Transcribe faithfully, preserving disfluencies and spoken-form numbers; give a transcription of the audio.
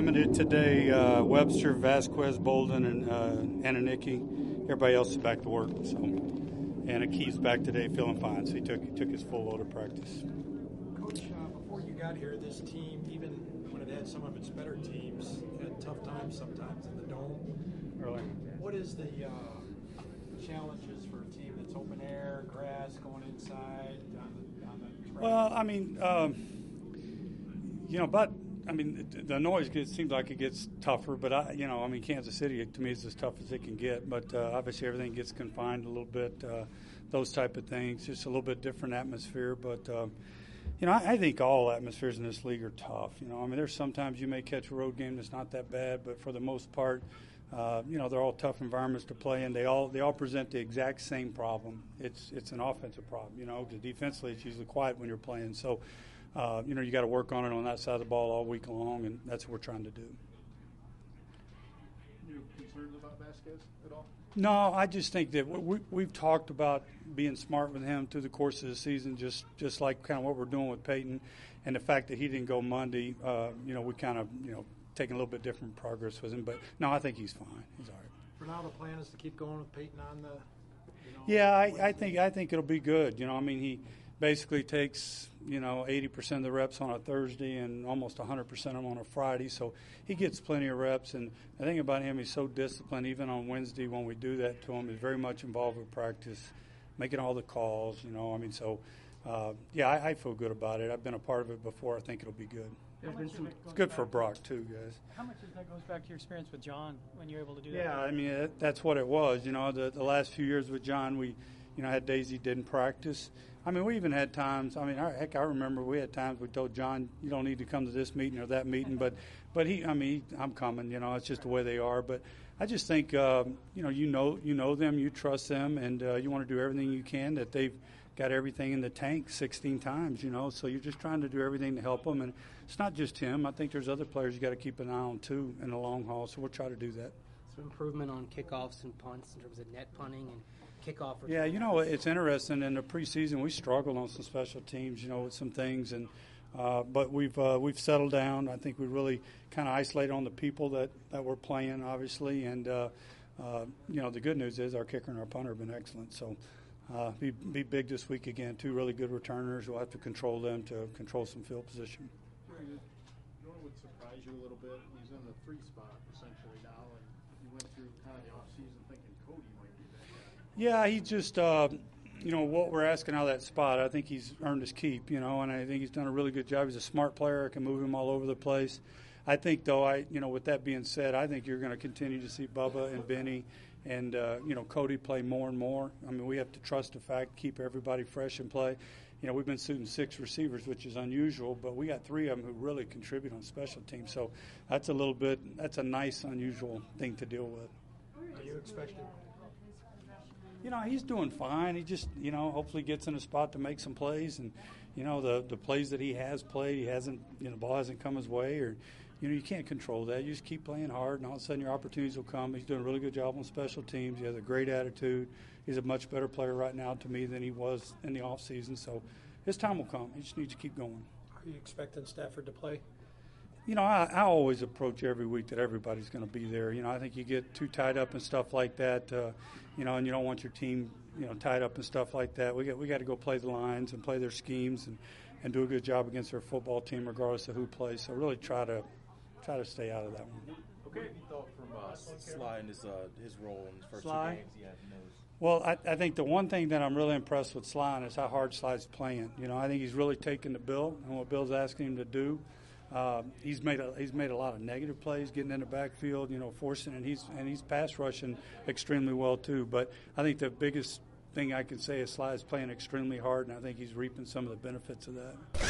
limited today. Uh, Webster, Vasquez, Bolden, and uh, Ananicki. Everybody else is back to work. So, and Akeef's back today, feeling fine. So he took he took his full load of practice. Coach, uh, before you got here, this team, even when it had some of its better teams, had tough times sometimes in the dome. Really? What is the uh, challenges for a team that's open air, grass, going inside on the on the track? Well, I mean, um, you know, but. I mean, the noise gets, seems like it gets tougher, but, I, you know, I mean, Kansas City, to me, is as tough as it can get. But uh, obviously everything gets confined a little bit, uh, those type of things. Just a little bit different atmosphere. But, uh, you know, I, I think all atmospheres in this league are tough. You know, I mean, there's sometimes you may catch a road game that's not that bad, but for the most part, uh, you know, they're all tough environments to play in. They all they all present the exact same problem. It's, it's an offensive problem. You know, defensively it's usually quiet when you're playing. So, Uh, you know, you got to work on it on that side of the ball all week long, and that's what we're trying to do. You concerned about Vasquez at all? No, I just think that we, we've talked about being smart with him through the course of the season, just, just like kind of what we're doing with Peyton, and the fact that he didn't go Monday. Uh, you know, we kind of, you know, taking a little bit different progress with him. But no, I think he's fine. He's all right. For now, the plan is to keep going with Peyton on the. You know, yeah, I, I think I think it'll be good. You know, I mean he. Basically takes, you know, eighty percent of the reps on a Thursday and almost one hundred percent of them on a Friday. So he gets plenty of reps. And the thing about him, he's so disciplined. Even on Wednesday when we do that to him, he's very much involved with practice, making all the calls, you know. I mean, so, uh, yeah, I, I feel good about it. I've been a part of it before. I think it'll be good. It's good for Brock, too, guys. How much of that goes back to your experience with John when you're able to do that? Yeah, I mean, it, that's what it was. You know, the, the last few years with John, we, you know, had days he didn't practice. I mean, we even had times, I mean, I, heck, I remember we had times we told John, you don't need to come to this meeting or that meeting, but but he, I mean, he, I'm coming, you know, it's just the way they are. But I just think, uh, you know, you know you know them, you trust them, and uh, you want to do everything you can, that they've got everything in the tank sixteen times, you know, so you're just trying to do everything to help them. And it's not just him. I think there's other players you got to keep an eye on, too, in the long haul, so we'll try to do that. Some improvement on kickoffs and punts in terms of net punting and kickoff. Yeah, you know, it's interesting. In the preseason, we struggled on some special teams, you know, with some things, and uh, but we've uh, we've settled down. I think we really kind of isolated on the people that, that were playing, obviously, and uh, uh, you know, the good news is our kicker and our punter have been excellent. So uh, be be big this week again. Two really good returners. We'll have to control them to control some field position. You know what would surprise you a little bit? He's in the three spot essentially now, and you went through kind of the offseason thinking Cody might be that guy. Yeah, he just, uh, you know, what we're asking out of that spot, I think he's earned his keep, you know, and I think he's done a really good job. He's a smart player. I can move him all over the place. I think, though, I, you know, with that being said, I think you're going to continue to see Bubba and Benny and, uh, you know, Cody play more and more. I mean, we have to trust the fact, keep everybody fresh and play. You know, we've been shooting six receivers, which is unusual, but we got three of them who really contribute on special teams. So that's a little bit, that's a nice, unusual thing to deal with. Are you expecting? You know, he's doing fine. He just, you know, hopefully gets in a spot to make some plays. And, you know, the the plays that he has played, he hasn't, you know, the ball hasn't come his way. Or, you know, you can't control that. You just keep playing hard, and all of a sudden your opportunities will come. He's doing a really good job on special teams. He has a great attitude. He's a much better player right now to me than he was in the offseason. So his time will come. He just needs to keep going. Are you expecting Stafford to play? You know, I, I always approach every week that everybody's going to be there. You know, I think you get too tied up and stuff like that, uh, you know, and you don't want your team, you know, tied up and stuff like that. We got we got to go play the Lions and play their schemes and, and do a good job against their football team, regardless of who plays. So really try to try to stay out of that one. Okay, what you thought from uh, Sly and his uh, his role in his first Sly? two games? Yeah, knows. Well, I, I think the one thing that I'm really impressed with Sly is how hard Sly's playing. You know, I think he's really taken to Bill and what Bill's asking him to do. Uh, he's made a he's made a lot of negative plays, getting in the backfield, you know, forcing, and he's and he's pass rushing extremely well too. But I think the biggest thing I can say is Sly is playing extremely hard, and I think he's reaping some of the benefits of that.